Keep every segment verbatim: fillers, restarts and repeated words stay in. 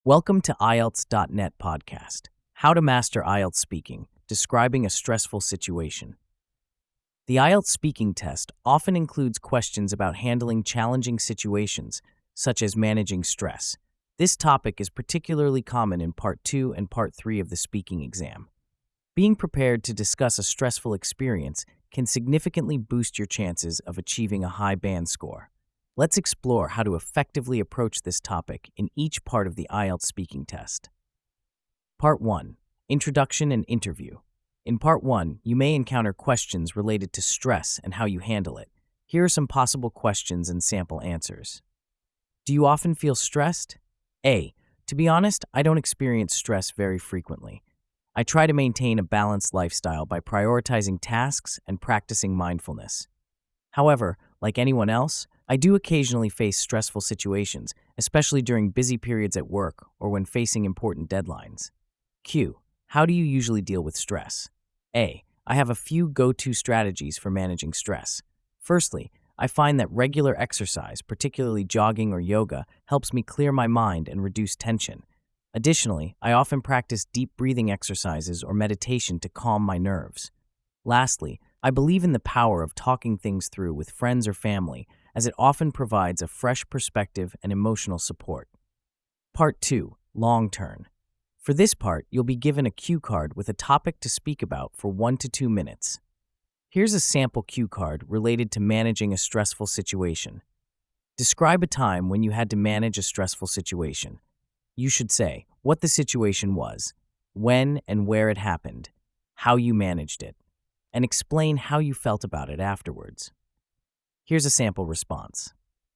Welcome to I E L T S dot net podcast, How to Master I E L T S Speaking, Describing a Stressful Situation. The I E L T S speaking test often includes questions about handling challenging situations, such as managing stress. This topic is particularly common in Part two and Part three of the speaking exam. Being prepared to discuss a stressful experience can significantly boost your chances of achieving a high band score. Let's explore how to effectively approach this topic in each part of the I E L T S speaking test. Part one. Introduction and Interview. In Part one, you may encounter questions related to stress and how you handle it. Here are some possible questions and sample answers. Do you often feel stressed? A. To be honest, I don't experience stress very frequently. I try to maintain a balanced lifestyle by prioritizing tasks and practicing mindfulness. However, like anyone else, I do occasionally face stressful situations, especially during busy periods at work or when facing important deadlines. Q. How do you usually deal with stress? A. I have a few go-to strategies for managing stress. Firstly, I find that regular exercise, particularly jogging or yoga, helps me clear my mind and reduce tension. Additionally, I often practice deep breathing exercises or meditation to calm my nerves. Lastly, I believe in the power of talking things through with friends or family, as it often provides a fresh perspective and emotional support. Part two. Long Turn. For this part, you'll be given a cue card with a topic to speak about for one to two minutes. Here's a sample cue card related to managing a stressful situation. Describe a time when you had to manage a stressful situation. You should say what the situation was, when and where it happened, how you managed it, and explain how you felt about it afterwards. Here's a sample response.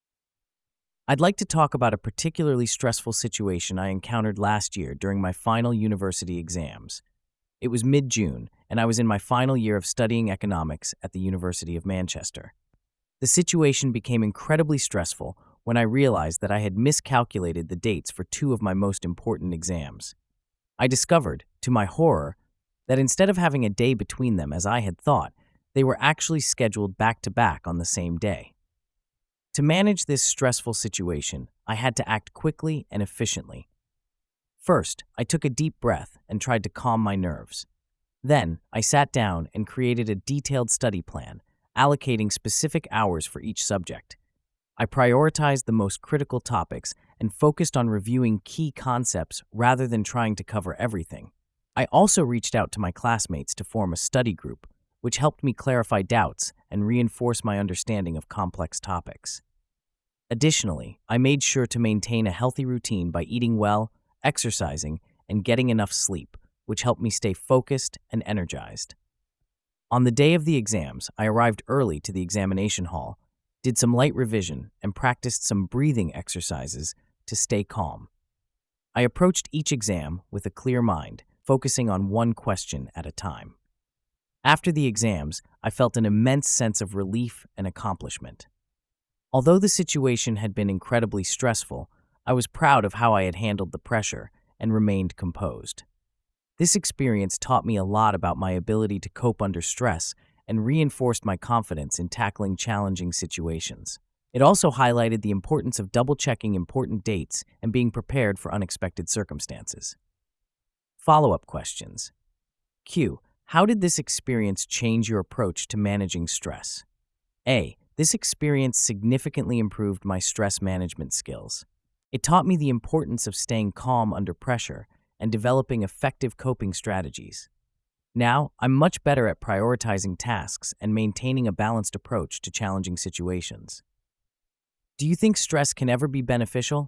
I'd like to talk about a particularly stressful situation I encountered last year during my final university exams. It was mid-June, and I was in my final year of studying economics at the University of Manchester. The situation became incredibly stressful when I realized that I had miscalculated the dates for two of my most important exams. I discovered, to my horror, that instead of having a day between them as I had thought, they were actually scheduled back-to-back on the same day. To manage this stressful situation, I had to act quickly and efficiently. First, I took a deep breath and tried to calm my nerves. Then, I sat down and created a detailed study plan, allocating specific hours for each subject. I prioritized the most critical topics and focused on reviewing key concepts rather than trying to cover everything. I also reached out to my classmates to form a study group, which helped me clarify doubts and reinforce my understanding of complex topics. Additionally, I made sure to maintain a healthy routine by eating well, exercising, and getting enough sleep, which helped me stay focused and energized. On the day of the exams, I arrived early to the examination hall, did some light revision, and practiced some breathing exercises to stay calm. I approached each exam with a clear mind, focusing on one question at a time. After the exams, I felt an immense sense of relief and accomplishment. Although the situation had been incredibly stressful, I was proud of how I had handled the pressure and remained composed. This experience taught me a lot about my ability to cope under stress and reinforced my confidence in tackling challenging situations. It also highlighted the importance of double-checking important dates and being prepared for unexpected circumstances. Follow-up questions. Q. How did this experience change your approach to managing stress? A. This experience significantly improved my stress management skills. It taught me the importance of staying calm under pressure and developing effective coping strategies. Now, I'm much better at prioritizing tasks and maintaining a balanced approach to challenging situations. Do you think stress can ever be beneficial?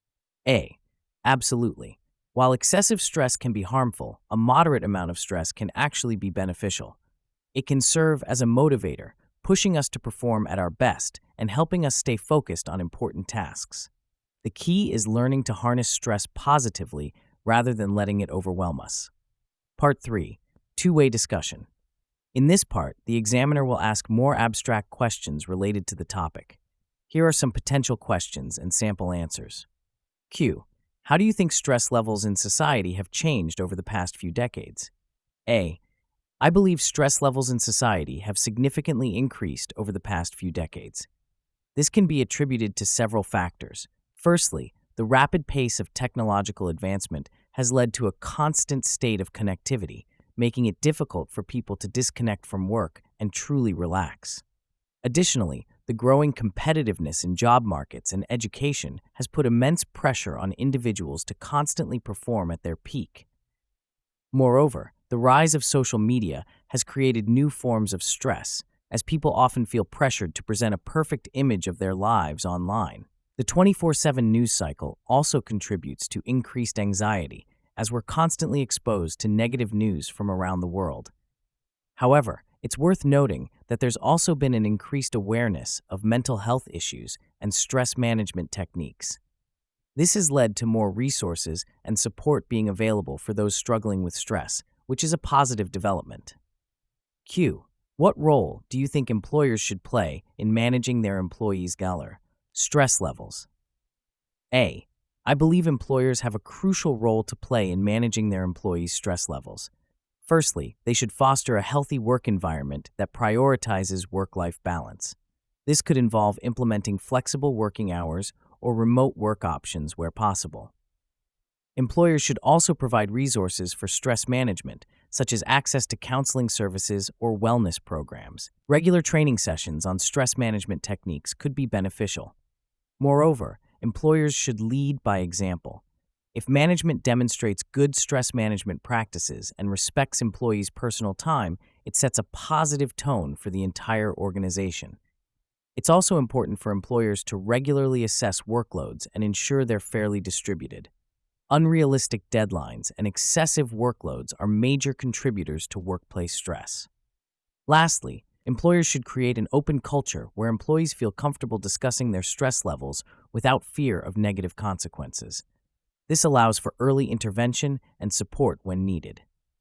A. Absolutely. While excessive stress can be harmful, a moderate amount of stress can actually be beneficial. It can serve as a motivator, pushing us to perform at our best and helping us stay focused on important tasks. The key is learning to harness stress positively rather than letting it overwhelm us. Part three. Two-way discussion. In this part, the examiner will ask more abstract questions related to the topic. Here are some potential questions and sample answers. Q. How do you think stress levels in society have changed over the past few decades? A. I believe stress levels in society have significantly increased over the past few decades. This can be attributed to several factors. Firstly, the rapid pace of technological advancement has led to a constant state of connectivity, making it difficult for people to disconnect from work and truly relax. Additionally, the growing competitiveness in job markets and education has put immense pressure on individuals to constantly perform at their peak. Moreover, the rise of social media has created new forms of stress, as people often feel pressured to present a perfect image of their lives online. The twenty-four seven news cycle also contributes to increased anxiety, as we're constantly exposed to negative news from around the world. However, it's worth noting that there's also been an increased awareness of mental health issues and stress management techniques. This has led to more resources and support being available for those struggling with stress, which is a positive development. Q. What role do you think employers should play in managing their employees' Galler stress levels? A. I believe employers have a crucial role to play in managing their employees' stress levels. Firstly, they should foster a healthy work environment that prioritizes work-life balance. This could involve implementing flexible working hours or remote work options where possible. Employers should also provide resources for stress management, such as access to counseling services or wellness programs. Regular training sessions on stress management techniques could be beneficial. Moreover, employers should lead by example. If management demonstrates good stress management practices and respects employees' personal time, it sets a positive tone for the entire organization. It's also important for employers to regularly assess workloads and ensure they're fairly distributed. Unrealistic deadlines and excessive workloads are major contributors to workplace stress. Lastly, employers should create an open culture where employees feel comfortable discussing their stress levels without fear of negative consequences. This allows for early intervention and support when needed.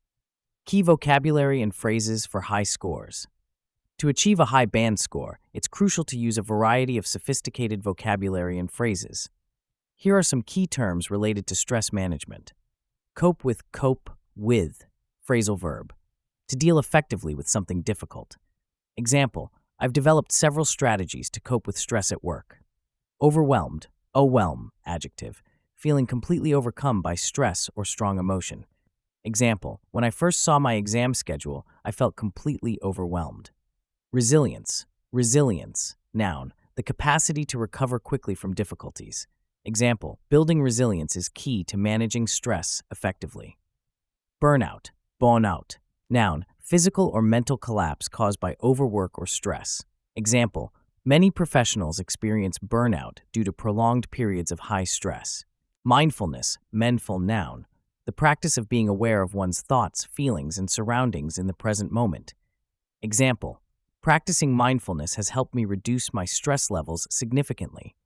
Key vocabulary and phrases for high scores. To achieve a high band score, it's crucial to use a variety of sophisticated vocabulary and phrases. Here are some key terms related to stress management. Cope with, cope with, phrasal verb. To deal effectively with something difficult. Example, I've developed several strategies to cope with stress at work. Overwhelmed, overwhelm, adjective. Feeling completely overcome by stress or strong emotion. Example, when I first saw my exam schedule, I felt completely overwhelmed. Resilience, resilience, noun, the capacity to recover quickly from difficulties. Example, building resilience is key to managing stress effectively. Burnout, burnout, noun, physical or mental collapse caused by overwork or stress. Example, many professionals experience burnout due to prolonged periods of high stress. Mindfulness, mindful noun, the practice of being aware of one's thoughts, feelings, and surroundings in the present moment. Example, practicing mindfulness has helped me reduce my stress levels significantly.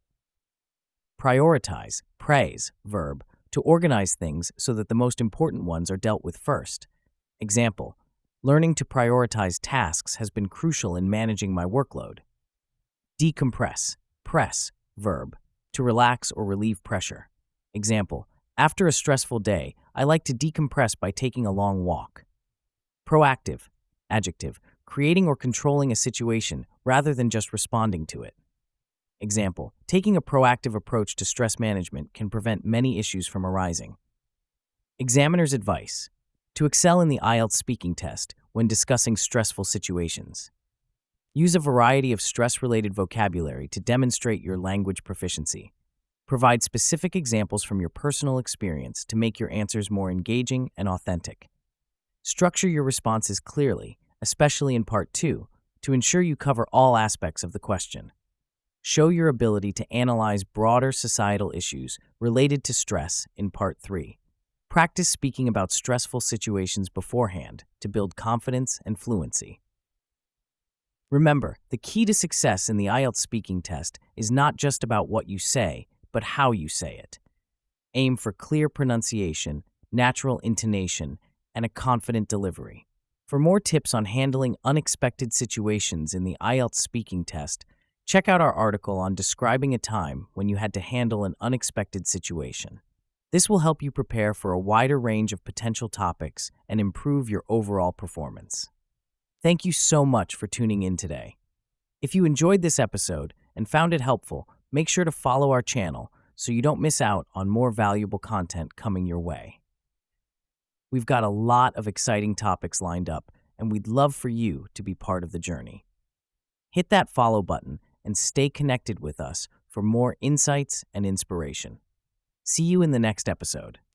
Prioritize, praise, verb, to organize things so that the most important ones are dealt with first. Example, learning to prioritize tasks has been crucial in managing my workload. Decompress, press, verb, to relax or relieve pressure. Example, after a stressful day, I like to decompress by taking a long walk. Proactive, adjective, creating or controlling a situation rather than just responding to it. Example, taking a proactive approach to stress management can prevent many issues from arising. Examiner's advice, to excel in the I E L T S speaking test when discussing stressful situations. Use a variety of stress-related vocabulary to demonstrate your language proficiency. Provide specific examples from your personal experience to make your answers more engaging and authentic. Structure your responses clearly, especially in Part two, to ensure you cover all aspects of the question. Show your ability to analyze broader societal issues related to stress in Part three. Practice speaking about stressful situations beforehand to build confidence and fluency. Remember, the key to success in the I E L T S speaking test is not just about what you say, but how you say it. Aim for clear pronunciation, natural intonation, and a confident delivery. For more tips on handling unexpected situations in the I E L T S speaking test, check out our article on describing a time when you had to handle an unexpected situation. This will help you prepare for a wider range of potential topics and improve your overall performance. Thank you so much for tuning in today. If you enjoyed this episode and found it helpful, make sure to follow our channel so you don't miss out on more valuable content coming your way. We've got a lot of exciting topics lined up, and we'd love for you to be part of the journey. Hit that follow button and stay connected with us for more insights and inspiration. See you in the next episode.